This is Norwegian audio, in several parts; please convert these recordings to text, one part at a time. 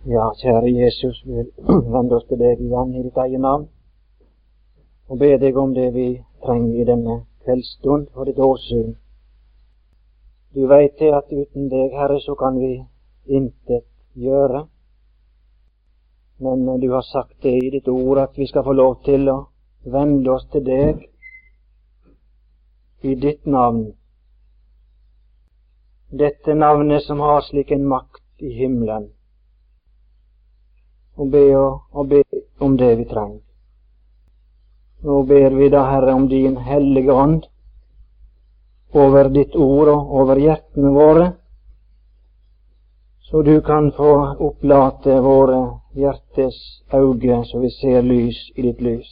Ja, kjære Jesus, vi vender oss til deg igjen i ditt eget navn og ber deg om det vi trenger i denne kveldsstund for ditt åsyn. Du vet det at uten deg, Herre, så kan vi intet gjøre. Men du har sagt det i ditt ord at vi skal få lov til å vende oss til deg i ditt navn. Dette navnet som har slik en makt i himmelen. Og be om det vi trenger. Nå ber vi da, Herre, om din hellige ånd over ditt ord og over hjertene våre, så du kan få opplate våre hjertes øyne, så vi ser lys i ditt lys.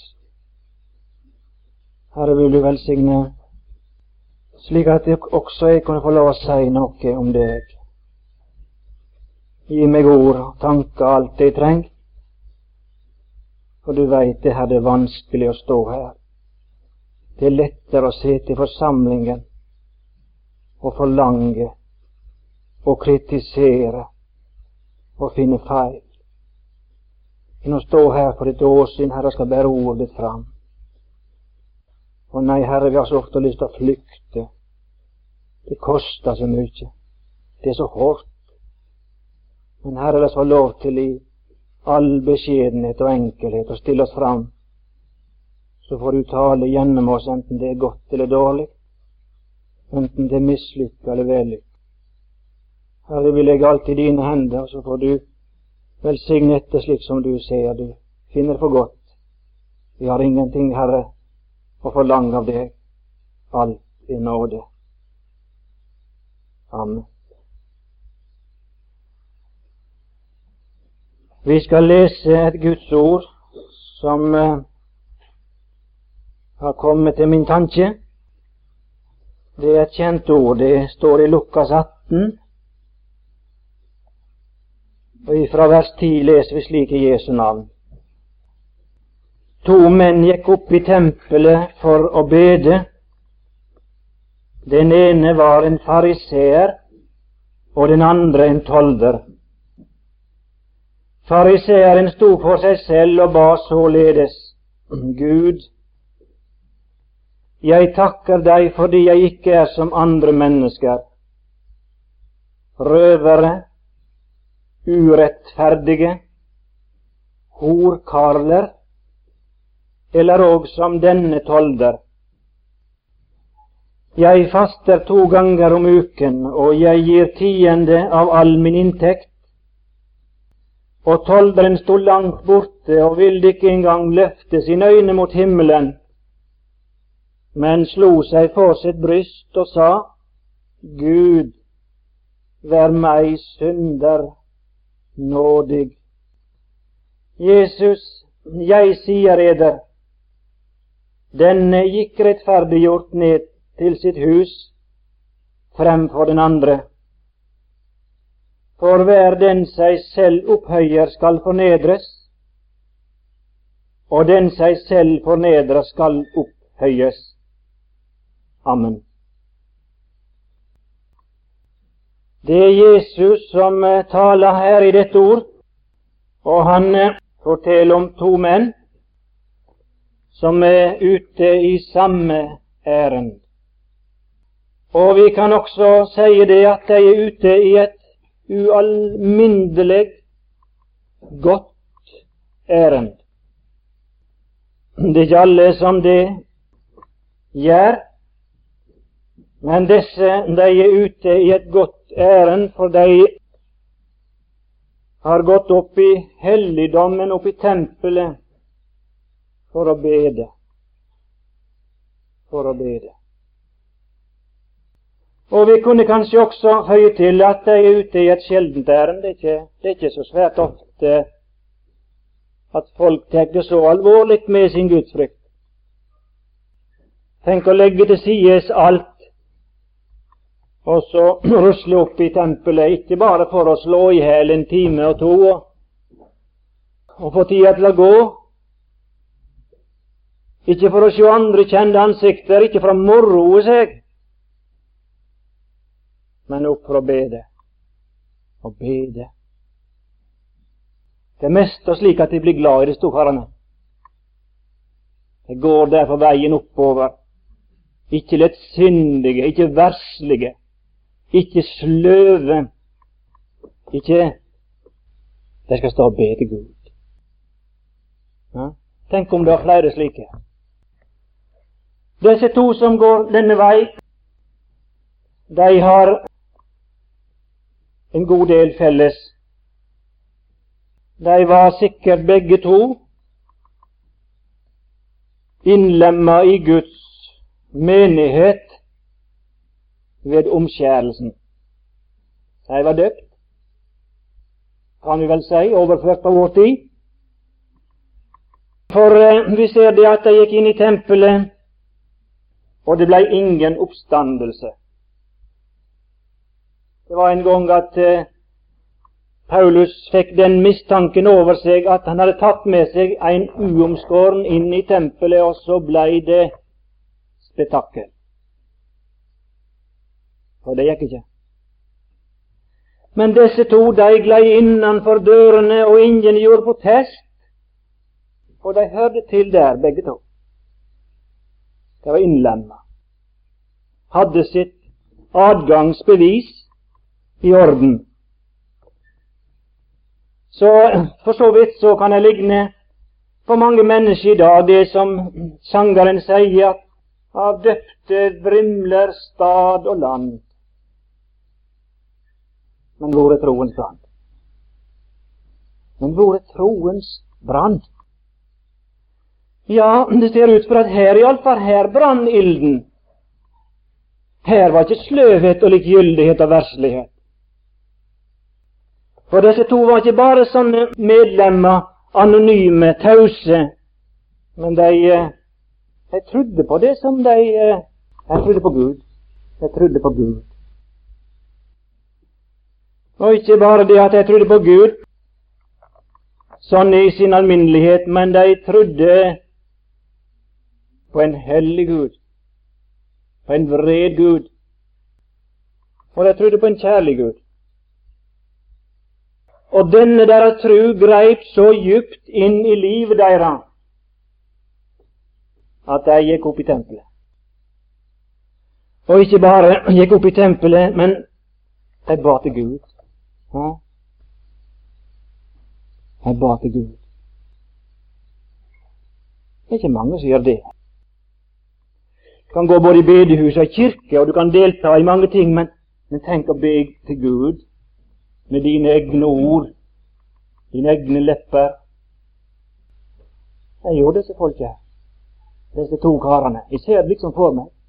Herre, vil du velsigne, slik at også jeg kunne få lov å si noe om deg. Gi meg ord og tanker, alt det jeg trenger. For du vet det her, det er vanskelig å stå her. Det er lettere å sitte i forsamlingen og forlange og kritisere og finne feil, enn å stå her for ditt åsyn, Herre, skal bære ordet ditt fram. Og nei, Herre, vi har så ofte lyst til å flykte. Det koster så mye. Det er så hårdt. Men Herre, la oss få lov til i all beskjedenhet og enkelhet og stille oss fram. Så får du tale gjennom oss, enten det er godt eller dårlig, enten det er mislykket eller vellykket. Herre, vi legger alt i dine hender, så får du velsigne etter slik som du ser du finner for godt. Vi har ingenting, Herre, å forlange av deg. Alt i nåde. Amen. Vi skal lese et Guds ord som har kommet til min tanke. Det er et kjent ord. Det står i Lukas 18. Og fra vers 10 leser vi slik i Jesu navn. 2 menn gikk opp i tempelet for å bede. Den ene var en fariseer, og den andre en tolder. Fariseeren sto for seg selv og ba således: Gud, jeg takker deg fordi jeg ikke er som andre mennesker, røvere, urettferdige, horkarler, eller òg som denne tolder. Jeg faster 2 ganger om uken, og jeg gir 10% av all min inntekt. Og tolderen sto langt borte og ville ikke engang løfte sine øyne mot himmelen, men slo seg for sitt bryst og sa: Gud, vær meg synder nådig. Jesus, jeg sier eder, denne gikk rettferdiggjort ned til sitt hus fremfor den andre. For hver den seg selv opphøyer skal fornedres, og den seg selv fornedrer skal opphøyes. Amen. Det er Jesus som taler her i dette ord, og han forteller om 2 menn som er ute i samme ærend. Og vi kan også si det at de er ute i et ualminnelig godt ærend. Det er ikke alle som det gjør, men disse, de er ute i et godt ærend, for de har gått opp i helligdommen, opp i tempelet, for å bede. For å bede. Og vi kunne kanskje også føye til at de er ute i et sjeldent ærend. Det er ikke så svært ofte at folk tar det så alvorlig med sin gudsfrykt. Tenk å legge til sides alt, og så rusle opp i tempelet, ikke bare for å slå i hjel 1 time og 2, og få tida til å gå, ikke for å se andre kjente ansikter, ikke for å moroe seg, men opp for å bede. Og bede. Det meste slik at de blir glad i de to karene. De går derfor veien oppover. Ikke lettsyndige, ikke verslige, ikke sløve, ikke de skal stå og be til Gud. Ja? Tenk om det var flere slike. Disse to som går denne vei, de har en god del felles. De var sikkert begge to innlemma i Guds menighet ved omskjærelsen. De var døpt, kan vi vel si, overført på vår tid. For vi ser det at de gikk inn i tempelet, og det ble ingen oppstandelse. Det var en gang at Paulus fikk den mistanken over seg at han hadde tatt med seg en uomskåren inn i tempelet, og så ble det spetakkel. For det gikk ikke. Men disse to, de glei innenfor dørene, og ingen gjorde protest, og de hørte til der, begge to. De var innlemma, hadde sitt adgangsbevis i orden. Så for så vidt så kan det ligne for mange mennesker i dag, det som sangeren sier, at av døpte vrimler stad og land. Men hvor er troens brann? Men hvor er troens brann? Ja, det ser ut for at her, iallfall her, brann ilden. Her var ikke sløvhet og likegyldighet og verslighet. For disse to var ikke bare sånne medlemmer, anonyme, tause, men de trodde på det som de trodde på Gud. De trodde på Gud. Og ikke bare det at de trodde på Gud, sånn i sin alminnelighet, men de trodde på en hellig Gud, på en vred Gud, og de trodde på en kjærlig Gud. Og denne deres tru greip så djupt inn i livet deres at de gikk opp i tempelet. Og ikke bare gikk opp i tempelet, men de ba til Gud. Ja? De ba til Gud. Det er ikke mange som gjør det. Du kan gå både i bedehus og i kirke, og du kan delta i mange ting, men tenk å be til Gud med dine egne ord, dine egne lepper. Jeg gjorde disse folk her, disse to karene. Jeg ser det liksom for meg.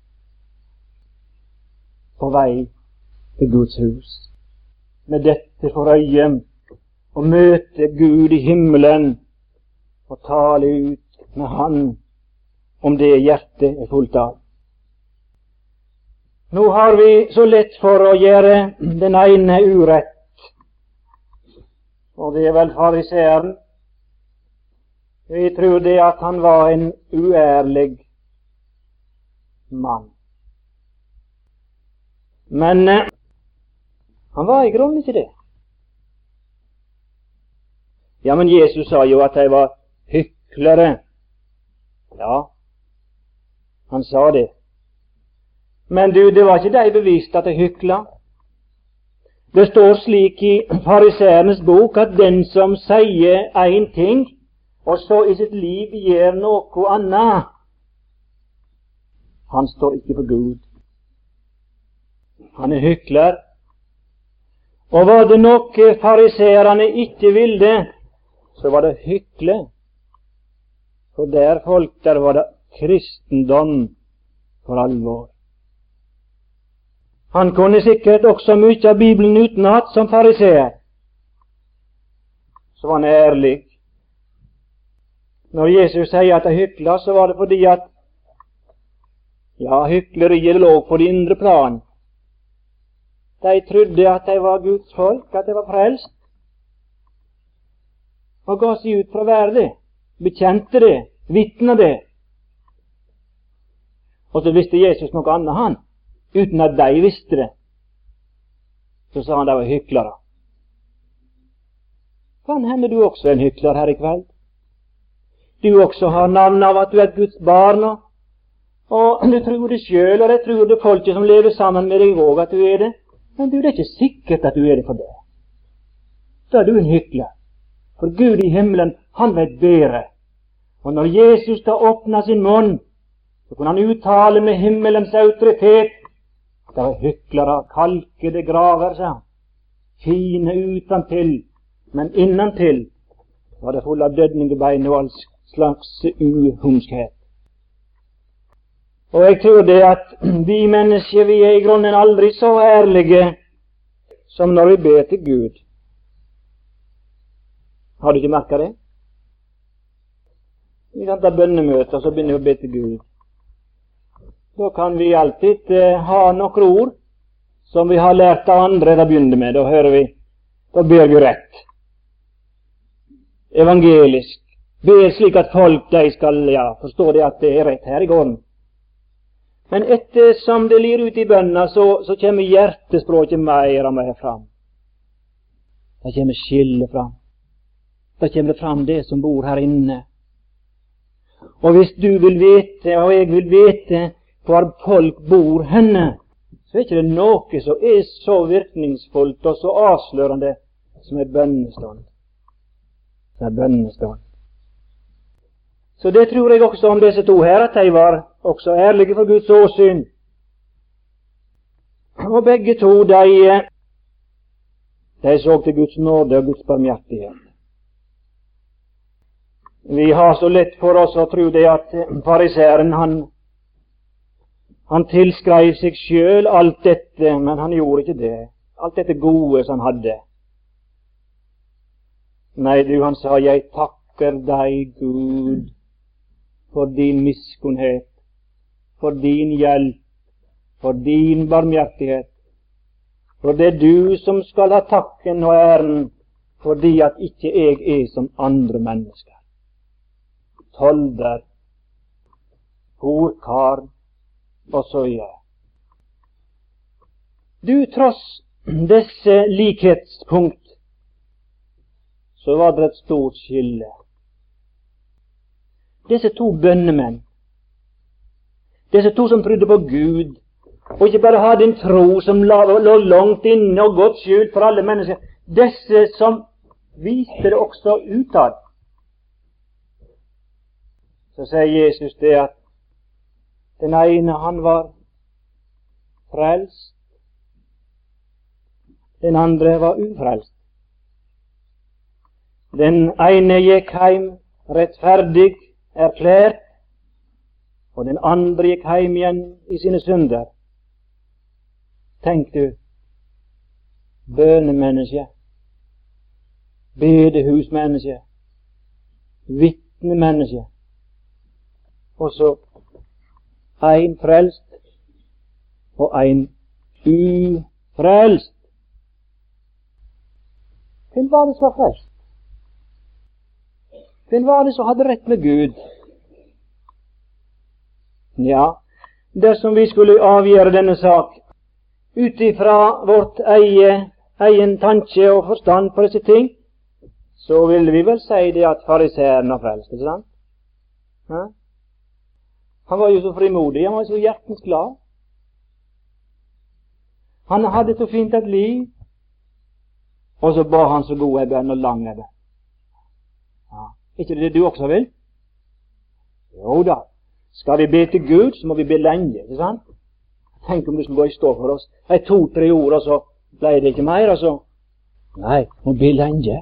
På vei til Guds hus, med dette for øye, å møte Gud i himmelen og tale ut med Han om det hjertet er fullt av. Nå har vi så lett for å gjøre den ene urett, og det er vel fariseeren. Vi tror det at han var en uærlig mann. Men han var i grunnen ikke det. Ja, men Jesus sa jo at de var hyklere. Ja, han sa det. Men du, det var ikke de bevist at de hykla. Det står slik i fariseernes bok at den som sier en ting, og så i sitt liv gjør noe annet, han står ikke for Gud. Han er hykler. Og var det noe fariseerne ikke ville, så var det hykle. For der folk, der var det kristendom for alvor. Han kunne sikkert også mye av Bibelen utenat som fariseer. Så var han ærlig. Når Jesus sier at de hykla, så var det fordi at hykleriet lå på det indre plan. De trodde at de var Guds folk, at de var frelst, og ga seg ut for å være det, bekjente det, vitna det. Og så visste Jesus noe annet, han. Uten at de visste det, så sa han de var hyklere. Kan hende du også er en hykler her i kveld. Du også har navn av at du er Guds barn, og du tror det selv, og jeg tror det folket som lever sammen med deg òg at du er det. Men du, det er ikke sikkert at du er det for det. Da er du en hykler. For Gud i himmelen, han vet bedre. Og når Jesus da åpna sin munn, så kunne han uttale med himmelens autoritet. Det var hyklere, kalkede graver, sa han. Fine utentil, men innentil var det full av dødningebein og all slags uhumskhet. Og jeg tror det at vi mennesker, vi er i grunnen aldri så ærlige som når vi ber til Gud. Har du ikke merket det? Vi kan ta bønnemøter, og så begynner vi å be til Gud. Da kan vi alltid ha noen ord som vi har lært av andre til å begynne med. Da hører vi, da ber vi rett. Evangelisk. Ber slik at folk de skal forstå det at det er rett her i gården. Men ettersom det lir ut i bønna, så kommer hjertespråket mer og mer fram. Da kommer skillet fram. Da kommer det fram det som bor her inne. Og hvis du vil vite, og jeg vil vite, hvor folk bor henne, så er ikke det noe som er så virkningsfullt og så avslørende som er bønnestånd. Som er bønnestånd. Så det tror jeg også om disse to her, at de var også ærlige for Guds åsyn. Og begge to, de så til Guds nåde og Guds barmhjertighet. Vi har så lett for oss å tro det at fariseren, han tilskrev seg sjøl alt dette, men han gjorde ikke det. Alt dette gode som han hadde. Nei, han sa, jeg takker deg, Gud, for din miskunnhet, for din hjelp, for din barmhjertighet. For det er du som skal ha takken og æren, fordi at ikke jeg er som andre mennesker. Tolder, horkar, og så videre. Du, tross disse likhetspunkt, så var det et stort skille. Disse to bønnemenn, disse to som trodde på Gud, og ikke bare hadde en tro som lå langt inne og godt skjult for alle mennesker, disse som viste det også utad. Så sier Jesus det at den ene, han var frelst, den andre var ufrelst. Den ene gikk hjem rettferdig erklært, og den andre gikk hjem igjen i sine synder. Tenk du, bønemenneske, bedehusmenneske, vitnemenneske, og så en frelst og en ufrelst. Hvem var det som var frelst? Hvem var det som hadde rett med Gud? Ja, dersom vi skulle avgjøre denne sak ut ifra vårt egen tanke og forstand på disse ting, så ville vi vel si det at fariseren var frelst, ikke sant? Ja? Han var jo så frimodig, han var så hjertens glad. Han hadde så fint et liv, og så ba han så god en bønn og lang en bønn. Ja. Ikke det du også vil? Jo da. Skal vi be til Gud, så må vi be lenge, ikke sant? Tenk om du skulle gå i stå for oss 2-3 ord, og så ble det ikke mer, og så... Nei, må be lenge.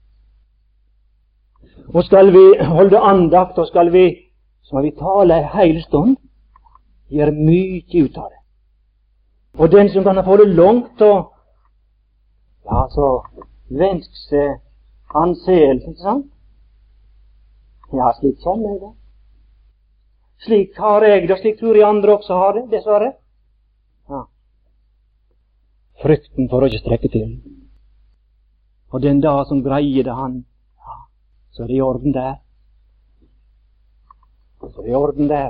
Og skal vi holde andakt, og skal vi, så må vi tale en hel stund, gjøre mye ut av det. Og den som kan få det langt, og ja, så vensk seg anseelse, ikke sant? Ja, slik kjenner jeg det. Slik har jeg det, og slik tror jeg andre også har det, dessverre. Ja. Frykten for å ikke strekke til. Og den dag som greier det han, ja, så er det i orden der. Så er det i orden der.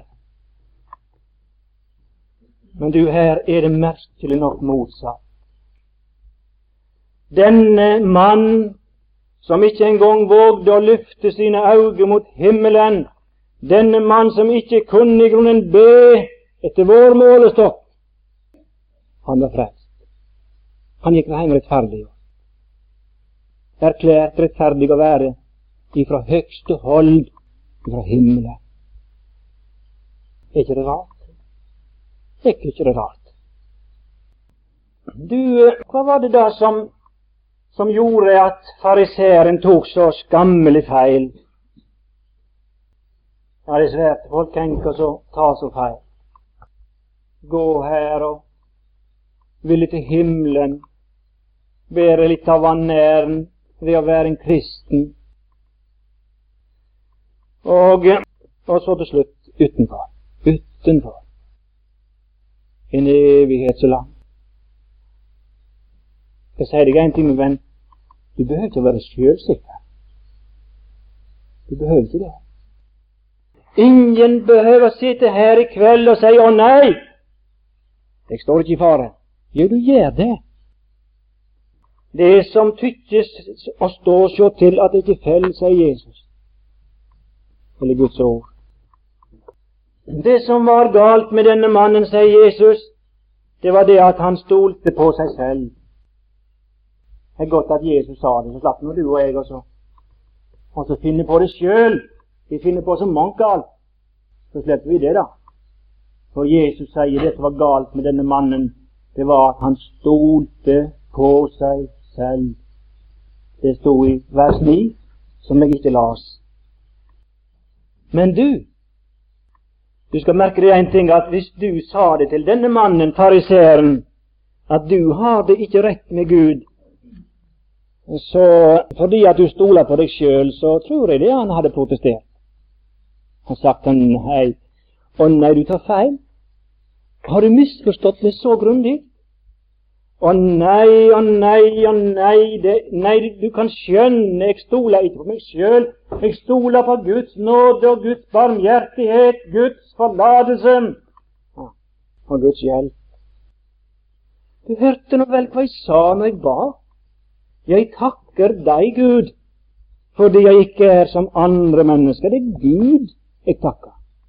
Men du, her er det merkelig nok motsatt. Denne mann som ikke engang vågde å løfte sine øyne mot himmelen, denne mann som ikke kunne i grunnen be etter vår målestokk, han var frelst. Han gikk hjem rettferdig, erklært rettferdig å være ifra høgste hold, ifra himmelen. Er ikke det rart? Er ikke det rart? Du, hva var det da som gjorde at fariseeren tok så skammelig feil? Ja, det er svært. Folk tenker så, ta så feil. Gå her og ville til himmelen, være litt av vanæren ved å være en kristen. Og så til slutt utenfor. En evighet så lang. Jeg sier deg en ting, min venn. Du behøver ikke være selvsikker. Du behøver ikke det. Ingen behøver sitte her i kveld og si 'Å nei, jeg står ikke i fare'. Jo, du gjør det. Det som tykkes å stå og se til at det ikke feller, sier Jesus. Eller Guds ord. Det som var galt med denne mannen, sier Jesus, det var det at han stolte på seg selv. Det er godt at Jesus sa det, så slapp nå du og jeg også. Og så finner på det sjøl. Vi finner på så mangt galt. Så slipper vi det, da. For Jesus sier dette var galt med denne mannen. Det var at han stolte på seg selv. Det stod i vers 9, som jeg ikke las. Men du skal merke deg en ting, at hvis du sa det til denne mannen, fariseeren, at du har det ikke rett med Gud, så fordi at du stoler på deg sjøl, så tror jeg det han hadde protestert. Han sagt nei. Å nei, du tar feil. Har du misforstått det så grundig? Å nei, du kan skjønne, jeg stoler ikke på meg sjøl. Jeg stoler på Guds nåde og Guds barmhjertighet, Guds forlatelse og Guds hjelp. Du hørte nå vel hva jeg sa når jeg ba? Jeg takker deg, Gud, fordi jeg ikke er som andre mennesker. Det er Gud jeg takker.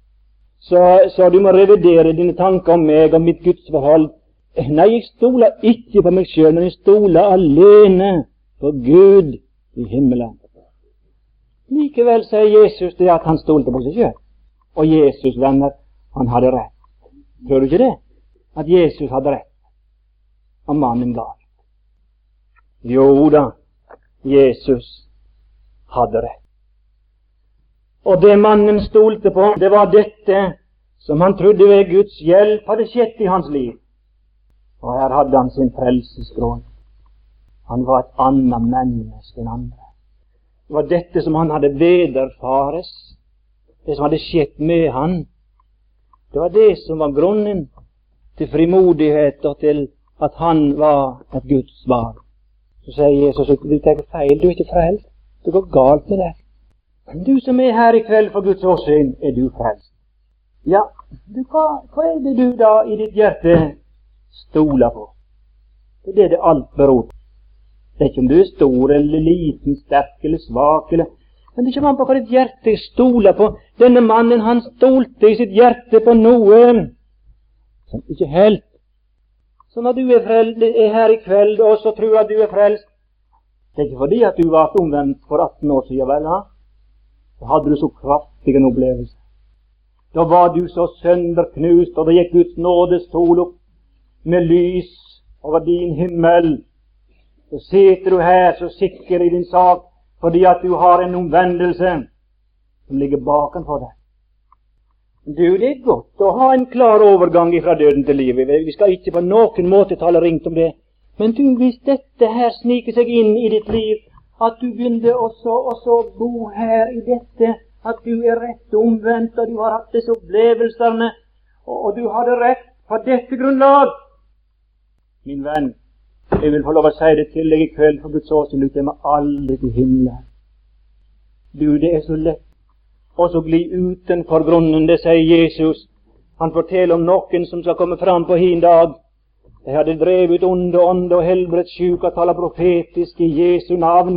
Så du må revidere dine tanker om meg og mitt gudsforhold. Nei, jeg stoler ikke på meg selv, men jeg stoler alene på Gud i himmelen. Likevel sier Jesus det at han stolte på seg selv. Og Jesus, venner, han hadde rett. Tror du ikke det? At Jesus hadde rett, og mannen galt. Jo da, Jesus hadde rett. Og det mannen stolte på, det var dette som han trodde ved Guds hjelp hadde skjedd i hans liv. Og her hadde han sin frelsesgrunn. Han var et annet menneske enn andre. Det var dette som han hadde vederfares, det som hadde skjedd med han. Det var det som var grunnen til frimodighet og til at han var et Guds barn. Så sier Jesus, du tar feil, du er ikke frelst. Det går galt med deg. Men du som er her i kveld for Guds åsyn, er du frelst. Ja, hva er det du da i ditt hjerte stoler på? Det er det alt beror på. Det er ikke om du er stor eller liten, sterk eller svak, men det kommer an på hva ditt hjerte stoler på. Denne mannen, han stolte i sitt hjerte på noe som ikke helt. Så når du er her i kveld og så tror at du er frelst, det er ikke fordi at du var omvendt for 18 år siden, vel, ha? Så hadde du så kraftig en opplevelse. Da var du så sønderknust, og det gikk Guds nådes sol opp med lys over din himmel. Så sitter du her så sikker i din sak, fordi at du har en omvendelse som ligger bakenfor deg. Du, det er godt å ha en klar overgang fra døden til livet. Vi skal ikke på noen måte tale ringt om det. Men du, hvis dette her sniker seg inn i ditt liv, at du begynner også bo her i dette, at du er rett omvendt, og du har hatt disse opplevelsene, og du har det rett på dette grunnlag. Min venn, jeg vil få lov å si det til deg i kveld for Guds åsyn, du kommer aldri til himmelen. Du, det er så lett og så gli utenfor grunnen, det sier Jesus. Han forteller om noen som skal komme fram på hin dag. De hadde drevet onde ånd og helbredt syke og tala profetisk i Jesu navn,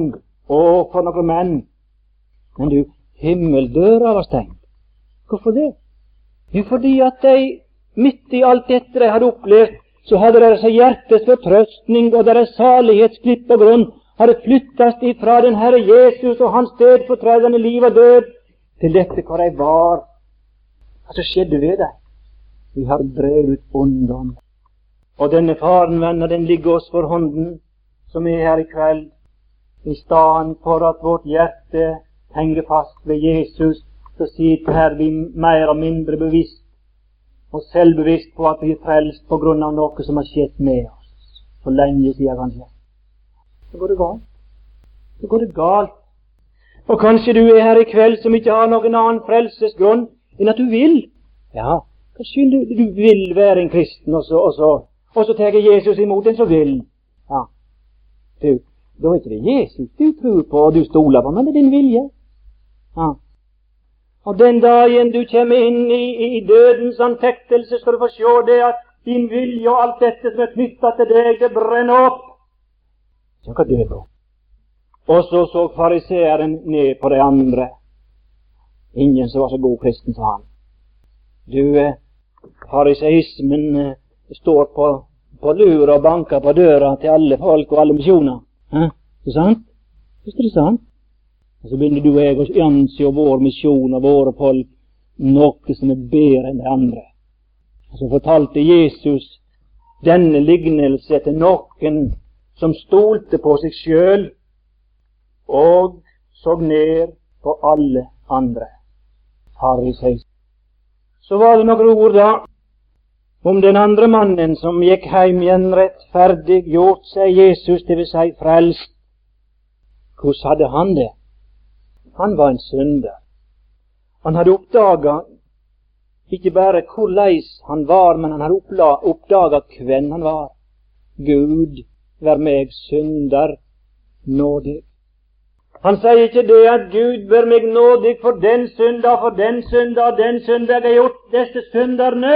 Og for noen menn. Men du, himmeldøra var stengt. Hvorfor det? Jo, fordi at de, midt i alt dette de hadde opplevd, så hadde deres hjertes fortrøstning og deres salighetsklipp og grunn hadde flyttet ifra den Herre Jesus og hans stedfortredende liv og død til dette hvor de var. Hva så skjedde ved dem? Vi har drevet ut åndom. Og denne faren, venner, den ligger oss for hånden, som er her i kveld, i stedet for at vårt hjerte henger fast ved Jesus, så sitter her vi mer og mindre bevisst og selvbevisst på at vi er frelst på grunn av noe som har skjedd med oss for lenge siden kanskje. Så går det galt. Så går det galt. Og kanskje du er her i kveld som ikke har noen annen frelsesgrunn enn at du vil. Ja, kanskje du vil være en kristen, og så tar Jesus imot en som vil. Ja, du, da er ikke det Jesus du tror på og du stoler på, men det er din vilje. Ja. Og den dagen du kommer inn i dødens anfektelse, skal du få se det at din vilje og alt dette som er knyttet til deg, det brenner opp. Så kan du dø på. Og så fariseeren ned på de andre. Ingen som var så god kristen som han. Du, fariseismen står på lur og banker på døra til alle folk og alle misjoner. Er det sant? Er det sant? Og så begynner du og jeg å anse vår misjon og våre folk noe som er bedre enn de andre. Og så fortalte Jesus denne lignelse til noen som stolte på seg selv og så ned på alle andre. Fariseis. Så var det noen ord da om den andre mannen som gikk hjem igjen rettferdig, gjort seg Jesus, det vil si frelst. Hvordan hadde han det? Han var en synder. Han hadde oppdaget ikke bare hvordan han var, men han hadde oppdaget hvem han var. Gud, vær meg synder nådig. Han sier ikke det at Gud vær meg nådig for den synder, for den synder, og den synder jeg har gjort, disse synderne.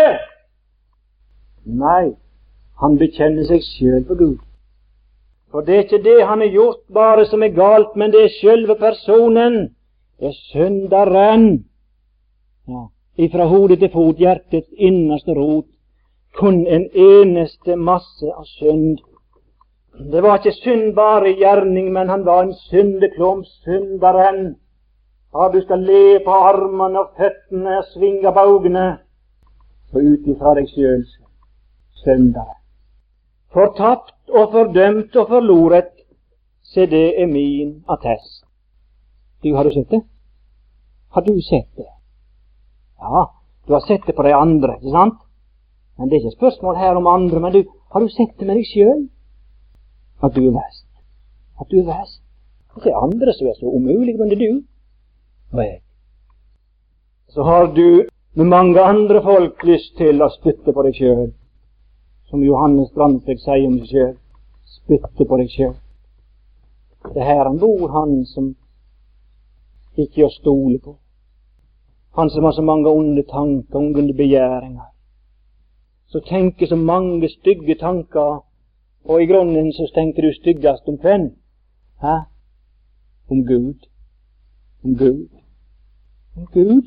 Nei, han bekjenner seg selv for Gud. For det er ikke det han har gjort bare som er galt, men det er selve personen. Det er synderen. Ja, ifra hodet til fot, hjertets innerste rot, kun en eneste masse av synd. Det var ikke synd bare i gjerning, men han var en syndeklump, synderen. Ja, du skal le på armene og føttene og svinge baugene, og ut ifra deg selv, synderen. Fortapt og fordømt og forloret, se det er min attest. Du, har du sett det? Har du sett det? Ja, du har sett det på de andre, ikke sant? Men det er ikke spørsmål her om andre, men du, har du sett det med deg selv? At du er verst. At du er verst. Det er andre som er så umulige, men det er du. Og jeg. Så har du med mange andre folk lyst til å spytte på deg selv. Som Johannes Brandtzæg sier om seg selv. Spytte på deg selv. Det er her han bor, han som ikke er å stole på. Han som har så mange onde tanker, onde begjæringer. Så tenker så mange stygge tanker, og i grunnen så tenker du styggast om hvem? Hæ? Om Gud. Om Gud. Om Gud.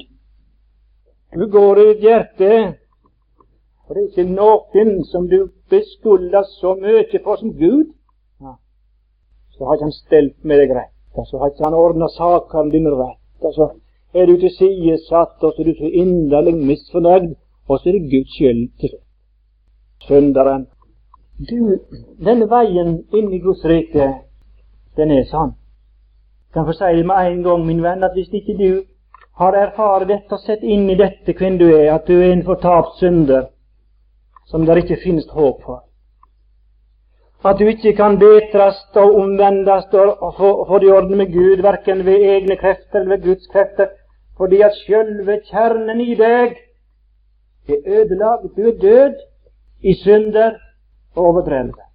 Du går i ditt hjerte, og det er ikke noen som du beskylder så mye for som Gud. Ja. Så har ikke han stelt med deg rett, og så har ikke han ordnet sakene dine rett, og så er du til side satt, og så er du så inderlig misfornøyd, og så er det Guds skyld til slutt. Synderen. Du, denne veien inn i Guds rike, den er sann. Jeg kan få si det med en gang, min venn, at hvis ikke du har erfaret dette og sett inn i dette hvem du er, at du er en fortapt synder, som der ikke finnes håp for. At du ikke kan betrast og omvendast og få det i orden med Gud, hverken ved egne krefter eller ved Guds krefter, fordi at selve kjernen i deg er ødelagt. Du er død i synder og overtredelse.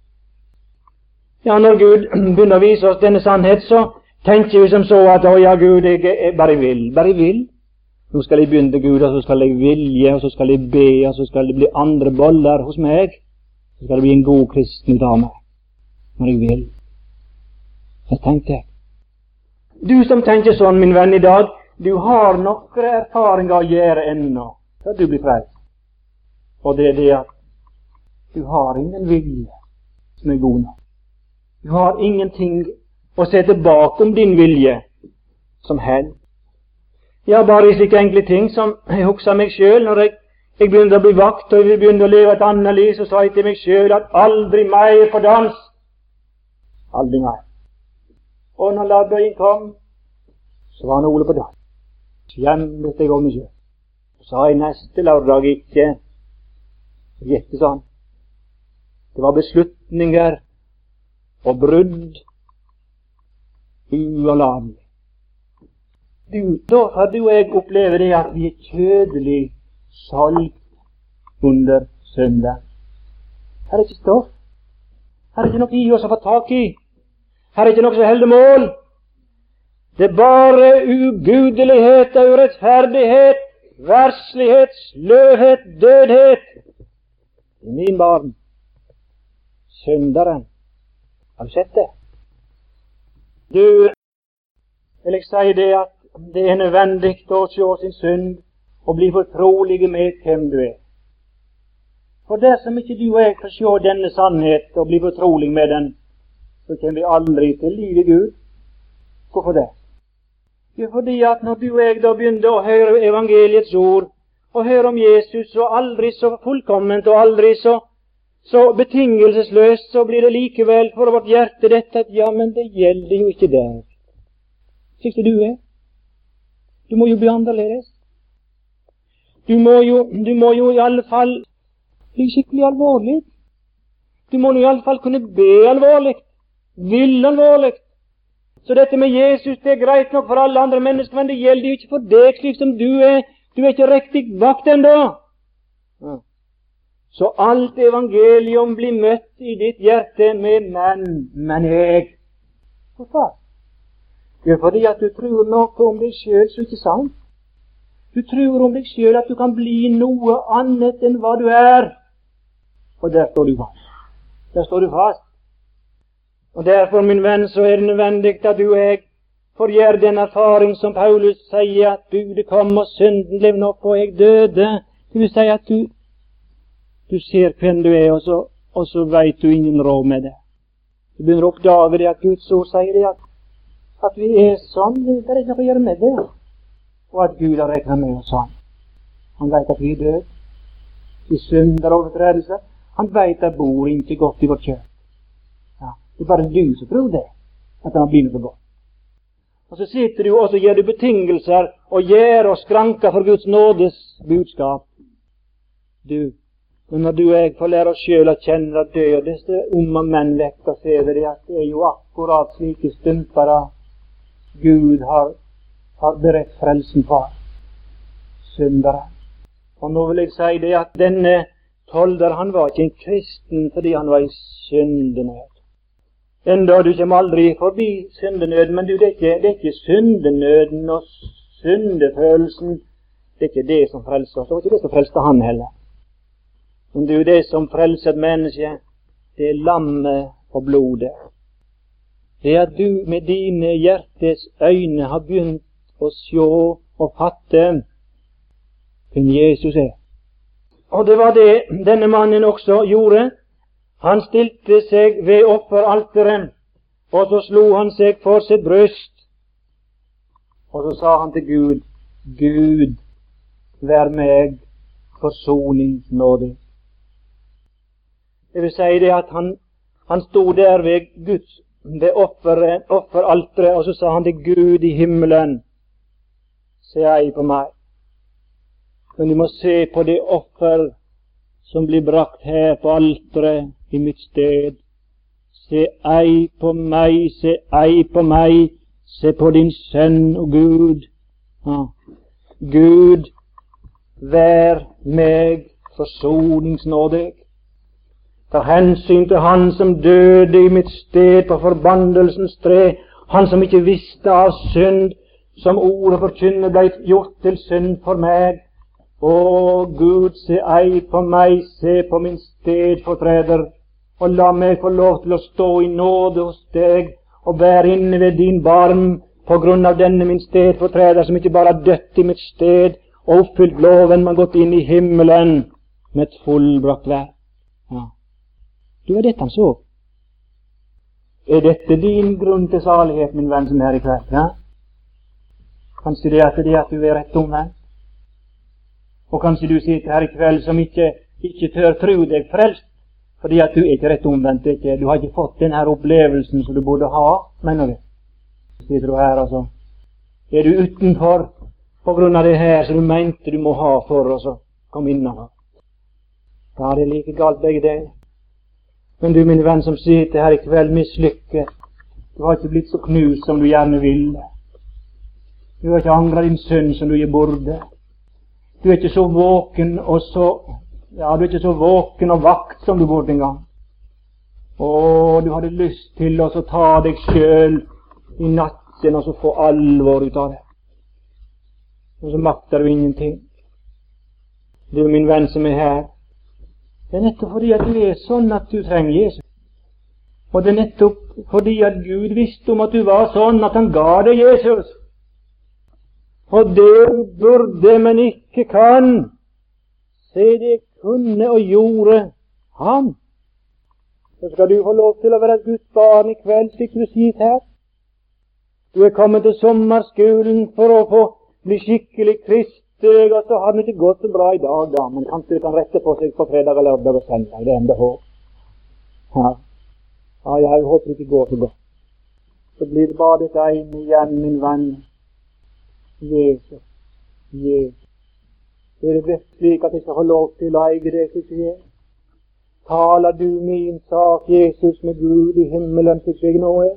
Ja, når Gud begynner å vise oss denne sannhet, så tenker vi som så at å ja, Gud, jeg bare vil. Nå skal jeg begynne til Gud, og så skal jeg vilje, og så skal jeg be, og så skal det bli andre boller hos meg. Så skal det bli en god kristen ut av meg, når jeg vil. Så tenkte jeg, Du som tenker sånn, min venn, i dag, du har noen erfaringer å gjøre ennå, før du blir frelst. Og det er det at du har ingen vilje som er god nok. Du har ingenting å se tilbake om din vilje som held. Ja, bare i slike enkle ting som jeg husker meg selv når jeg begynte å bli vakt, og jeg begynte å leve et annet liv, så sa jeg til meg selv at aldri mer på dans. Aldri mer. Og når lørdagen kom, så var han Ole på dans. Så gjemmet jeg om meg selv. Så sa jeg neste lørdag ikke. Så gikk det sånn. Det var beslutninger og brudd uavlatelig. Da har du og jeg opplevd det at vi er kjødelig solgt under synden. Her er ikke stoff. Her er ikke noe i oss å få tak i. Her er ikke noe som holder mål. Det er bare ugudelighet og urettferdighet, verslighet, sløvhet, dødhet. Det er min barn. Synderen. Har du sett det? Du, vil jeg si det at det er nødvendig å se sin synd og bli fortrolige med hvem du er. For dersom ikke du og jeg får se denne sannhet og bli fortrolig med den, så kommer vi aldri til liv i Gud. Hvorfor det? Jo, fordi at når du og jeg da begynner å høre evangeliets ord, og høre om Jesus, så aldri så fullkomment og aldri så betingelsesløst, så blir det likevel for vårt hjerte dette at ja, men det gjelder jo ikke der. Slik som du er. Du må jo bli annerledes. Du må jo i alle fall bli skikkelig alvorlig. Du må jo i alle fall kunne be alvorlig, vil alvorlig. Så dette med Jesus, det er greit nok for alle andre mennesker, men det gjelder jo ikke for deg slik som du er. Du er ikke riktig vakt ennå. Ja. Så alt evangelium blir møtt i ditt hjerte med men jeg. Hvorfor? Det er fordi at du tror noe om deg selv som ikke er sant. Du tror om deg selv at du kan bli noe annet enn hva du er. Og der står du fast. Der står du fast. Og derfor, min venn, så er det nødvendig at du og jeg får gjøre den erfaring som Paulus sier, at budet kom og synden levde opp, og jeg døde. Det vil si at du ser hvem du er, og så vet du ingen råd med det. Du begynner å oppdage det at Guds ord sier det, at vi er sånn, det er ikke noe å gjøre med det. Og at Gud har regnet med oss sånn. Han vet at vi er død, i synder og overtredelser. Han vet at bor ikke godt i vårt kjøtt. Ja, det er bare du som tror det, at han har begynt for godt. Og så sitter du og så gjør du betingelser og gjør og skranker for Guds nådes budskap. Men når du og jeg får lære oss selv å kjenne at dødeste og menn vekk, og ser vi det at det er jo akkurat slike stumpere Gud har beredt frelsen for. Syndere. Og nå vil jeg si det at denne tolder, han var ikke en kristen fordi han var i syndenød. Enda du kommer aldri forbi syndenød, men det er ikke syndenøden og syndefølelsen, det er ikke det som frelser oss. Det var ikke det som frelste han heller. Men det er jo det som frelser et menneske, det er lammet og blodet. Det er at du med dine hjertes øyne har begynt å se og fatte hvem Jesus er. Og det var det denne mannen også gjorde. Han stilte seg ved offeralteret, og så slo han seg for sitt bryst. Og så sa han til Gud, Gud, vær meg forsoningsnådig. Det vil si det at han stod der ved offeralteret, og så sa han til Gud i himmelen, se ei på meg. Men du må se på det offer som blir brakt her på alteret i mitt sted. Se ei på meg, se ei på meg, se på din sønn og Gud. Ja. Gud, vær meg forsoningsnådig. Ta hensyn til han som døde i mitt sted på forbannelsens tre, han som ikke visste av synd, som ordet forkynner ble gjort til synd for meg. Å Gud, se ei på meg, se på min stedfortreder, og la meg få lov til å stå i nåde hos deg, og bære inne ved din barm på grunn av denne min stedfortreder, som ikke bare har dødt i mitt sted og oppfylt loven, men gått inn i himmelen med et fullbrakt verk. Ja. Du er dette han så. Er dette din grunn til salighet, min venn, som er her i kveld? Ja? Kanskje det at du er rett omvendt? Og kanskje du sitter her i kveld som ikke tør tro deg frelst, fordi at du er ikke rett omvendt. Du har ikke fått denne opplevelsen som du burde ha, mener du. Sitter du her, altså. Er du utenfor på grunn av det her som du mente du må ha for oss å komme innover? Da er det like galt begge deler. Men du, min venn, som sitter her i kveld mislykket, du har ikke blitt så knust som du gjerne ville. Du har ikke angret din synd som du burde. Du er ikke så våken du er ikke så våken og vakt som du burde en gang. Og du hadde lyst til å ta deg selv i natten og så få alvor ut av det. Og så makter du ingenting. Du, min venn som er her, det er nettopp fordi at du er sånn at du trenger Jesus. Og det er nettopp fordi at Gud visste om at du var sånn at han ga deg Jesus. Og det du burde, men ikke kan, se det kunne og gjorde han. Så skal du få lov til å være et Guds barn i kveld, slik du sier her. Du er kommet til sommerskolen for å få bli skikkelig kristelig, og så har det ikke gått så bra i dag, da. Men kanskje det kan rette på seg på fredag eller lørdag og søndag. Det er enda håp. Ja, jeg håper det ikke går så godt. Så blir det bare dette ene igjen, min venn. Jesus. Er det virkelig slik at jeg skal få lov til å eie det slik jeg er? Taler du min sak, Jesus, med Gud i himmelen slik jeg nå er?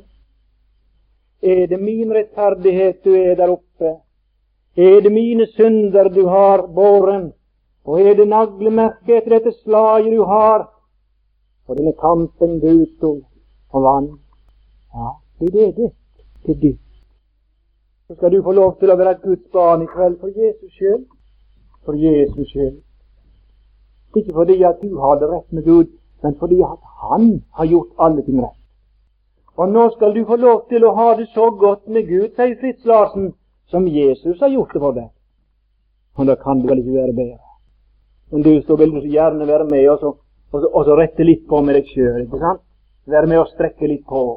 Er det min rettferdighet du er der oppe? Er det mine synder du har båren? Og er det naglemerket etter dette slaget du har? Og denne kampen du utstod og vann? Ja, det er det. Det er det. Så skal du få lov til å være et Guds barn i kveld for Jesus skyld. For Jesus skyld. Ikke fordi at du har det rett med Gud, men fordi at han har gjort alle ting rett. Og nå skal du få lov til å ha det så godt med Gud, sier Fritz Larsen, som Jesus har gjort det for deg. Og da kan det vel ikke være bedre. Men du så vil du så gjerne være med og så rette litt på med deg selv, ikke sant? Være med og strekke litt på.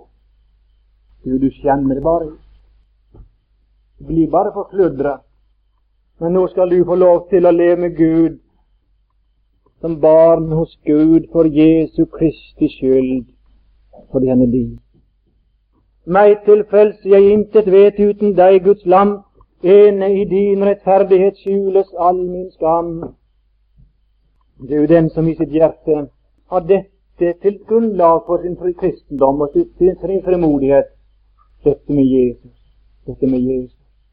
Du kjenner det bare. Det blir bare forkludret. Men nå skal du få lov til å leve med Gud som barn hos Gud for Jesu Kristi skyld, fordi han er din. Meg til frelse jeg intet vet uten deg, Guds lam, ene i din rettferdighet skjules all min skam. Du, den som i sitt hjerte har dette til grunnlag for sin kristendom og sin frimodighet, dette med Jesus.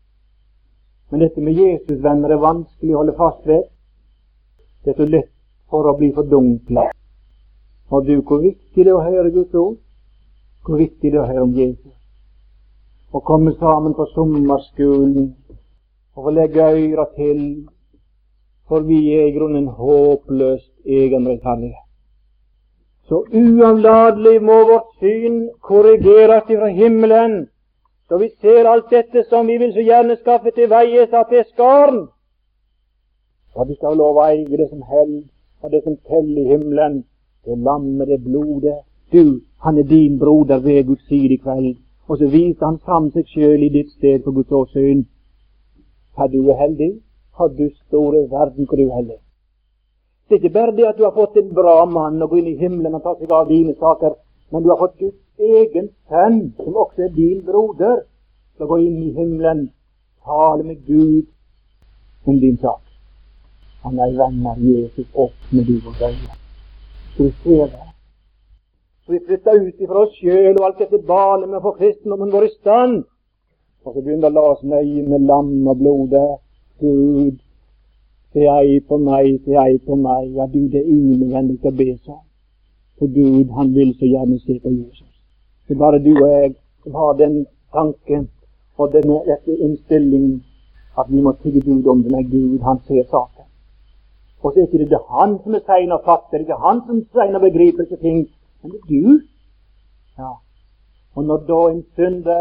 Men dette med Jesus, venner, er vanskelig å holde fast ved. Det er så lett for å bli fordunklet. Og du, hvor viktig det er å høre Guds ord. Hvor viktig det er å høre om Jesus. Å komme sammen på sommerskolen og få legge øyra til, for vi er i grunnen håpløst egenrettferdige. Så uavladelig må vårt syn korrigeres fra himmelen, så vi ser alt dette som vi vil så gjerne skaffe til veie, så at det er skaren. Og vi skal lov å eie det som held, og det som teller i himmelen, det lammet, det blodet. Du, han er din broder ved Guds side i kveld. Og så viser han fram seg selv i ditt sted for Guds åsyn. Er du uheldig? Har du store verden hvor du er uheldig? Det er ikke bare det at du har fått en bra mann og gå inn i himmelen og ta seg av dine saker, men du har fått Guds egen sønn, som også er din broder, til å gå inn i himmelen, tale med Gud om din sak. Han er venner Jesus opp med du og deg. Så vi ser det. Så vi flytter ut ifra oss selv og alt dette bale med å få kristendommen vår i stand. Og så begynner å la oss nøye med lam og blodet. Gud, se ei på meg, se ei på meg. Ja, du, det er unødvendig å be sånn. For Gud, han vil så gjerne se på Jesus. Det er bare du og jeg som har den tanken og denne innstilling at vi må tigge Gud om denne Gud, han ser saken. Og så er ikke det han som er sein og fatter, det er ikke han som er sein og begriper ikke ting, men det er du. Ja. Og når da en synder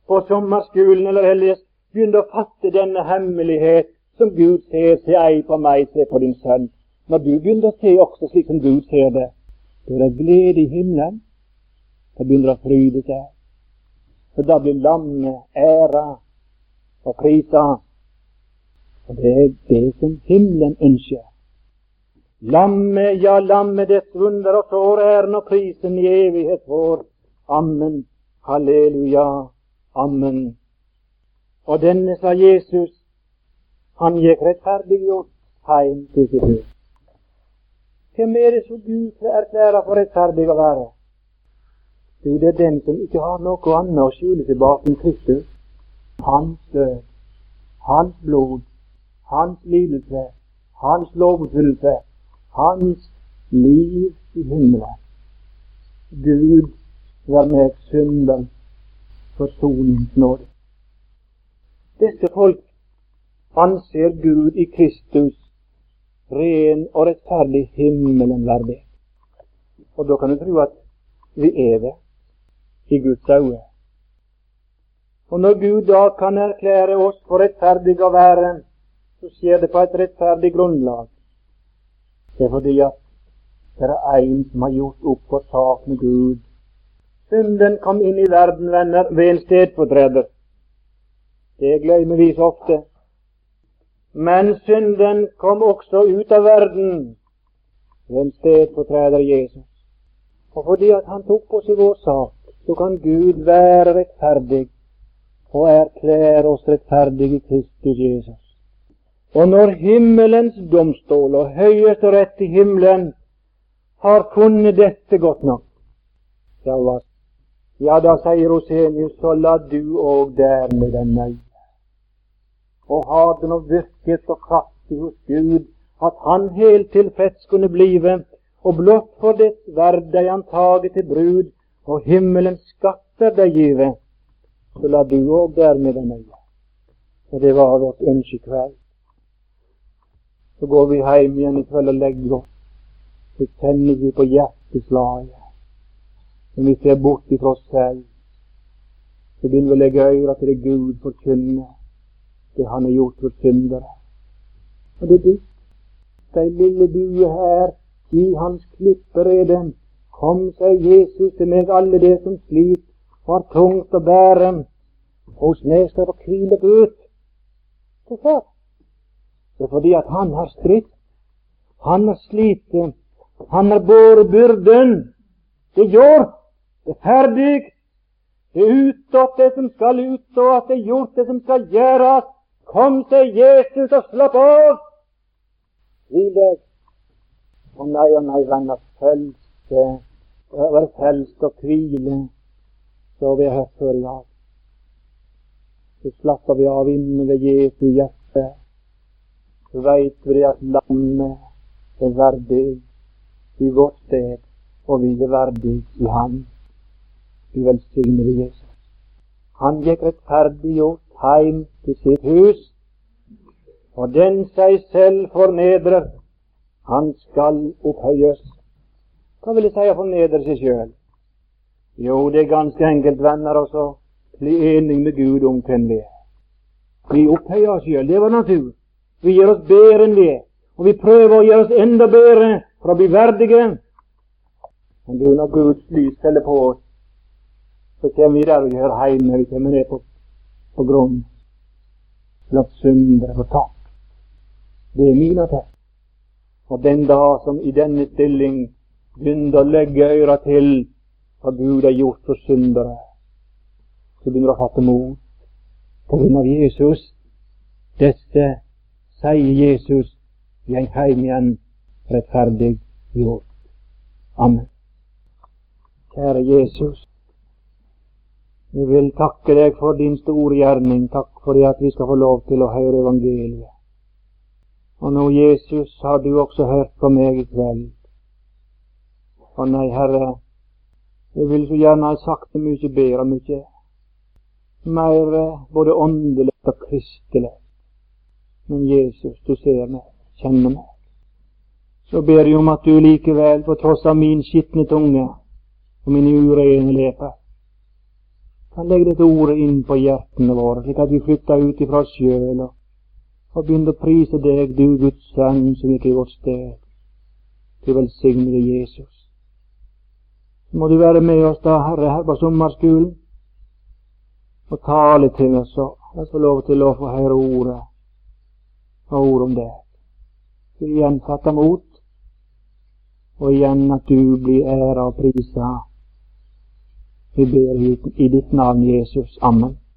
på sommerskolen eller ellers, begynner å fatte denne hemmelighet som Gud ser, se ei på meg, se på din sønn. Når du begynner å se også slik som Gud ser det, da er det glede i himmelen. Da begynner det å fryde seg. For da blir lammet æra og prisa. Og det er det som himmelen ønsker. Lammet, ja, lammet, dets vunder og sår, æren og prisen i evighet vår. Amen. Halleluja. Amen. Og denne, sa Jesus, han gikk rettferdiggjort heim til sitt hus. Hvem er det som Gud erklærer for rettferdig å være? Jo, det er den som ikke har noe annet å skjule seg bak enn Kristus. Hans død, hans blod, hans lidelse, hans lovoppfyllelse, hans liv i himmelen. Gud, vær meg synder, forsoningsnåde. Disse folk anser Gud i Kristus ren og rettferdig himmelen verdig. Og da kan du tro at vi er det i Guds øyne. Og når Gud da kan erklære oss for rettferdig å være, så skjer det på et rettferdig grunnlag. Det er fordi at det er en som har gjort opp på sak med Gud. Synden kom inn i verden, venner, ved en stedfortreder. Det glemmer vi så ofte. Men synden kom også ut av verden ved en stedfortreder Jesus. Og fordi at han tok på seg vår sak, så kan Gud være rettferdig og erklære oss rettferdig i Kristus Jesus. Og når himmelens domstol og høyeste rett i himmelen har funnet dette godt nok, ja, da sier Rosenius, så la du og der med den nøye. Og har det nå virket så kraftig hos Gud at han helt tilfreds kunne blive, og blott for dets verd deg antaget til brud, og himmelens skatter deg give, så la du og der med den nøye. Og det var vårt ønske i kveld. Så går vi hjem igjen i kveld og legger oss. Så kjenner vi på hjerteslaget. Når vi ser bort ifra oss selv, så begynner vi å legge øyre til det Gud forkynner, det han har gjort for syndere. Og det er ditt, de lille due her, i hans klipper er den. Kom, sier Jesus til meg, alle det som slit, var tungt å bære. Hos meg skal det hvile ut. Hvorfor? Det er fordi at han har stritt, han har slitt, han har båret byrden. Det er gjort, det er ferdig, det er utstått det som skal utstås, det er gjort det som skal gjøres. Kom til Jesus og slapp av. Hvil deg. Å nei, venner, være frelst og hvile, så vi har hørt før i dag. Så slapper vi av inne ved Jesu hjerte. Så vet vi at lammet er verdig i vårt sted, og vi er verdig i ham. Vi velsigner Jesus. Han gikk rettferdiggjort heim til sitt hus, og den seg selv fornedrer, han skal opphøyes. Hva vil jeg si å fornedre seg selv? Jo, det er ganske enkelt, venner, og så bli enig med Gud om hvem vi er. Vi opphøyer oss selv, det var natur. Vi gjør oss bedre enn vi er, og vi prøver å gjøre oss enda bedre for å bli verdige. Men du, når Guds lys teller på oss, så kommer vi der og gjør heime, vi kommer ned på grunn til at syndere får tatt. Det er min attest. Og den dag som i denne stilling begynner å legge øyra til hva Gud har gjort for syndere, så begynner å fatte mot på grunn av Jesus. Dette sier Jesus, jeg heim igjen rettferdig gjort. Amen. Kjære Jesus, jeg vil takke deg for din store gjerning. Takk for det at vi skal få lov til å høre evangeliet. Og nå, Jesus, har du også hørt på meg i kveld. Og nei, Herre, jeg vil så gjerne ha sagt det mye bedre, mye mer både åndelig og kristelig. Men Jesus, du ser meg, kjenner meg. Så ber jeg om at du likevel, på tross av min skitne tunge og mine urene leper, Han legger dette ordet inn på hjertene våre, slik at vi flytter ut ifra oss sjøl og begynner å prise deg, du Guds Sønn, som gikk i vårt sted. Du velsignede Jesus. Så må du være med oss da, Herre, her på sommerskolen, og tale til oss, og få lov til å få høre ordet, og ord om det. Vi igjen fatter mot, og igjen at du blir æret og priset. Vi ber i ditt navn, Jesus. Amen.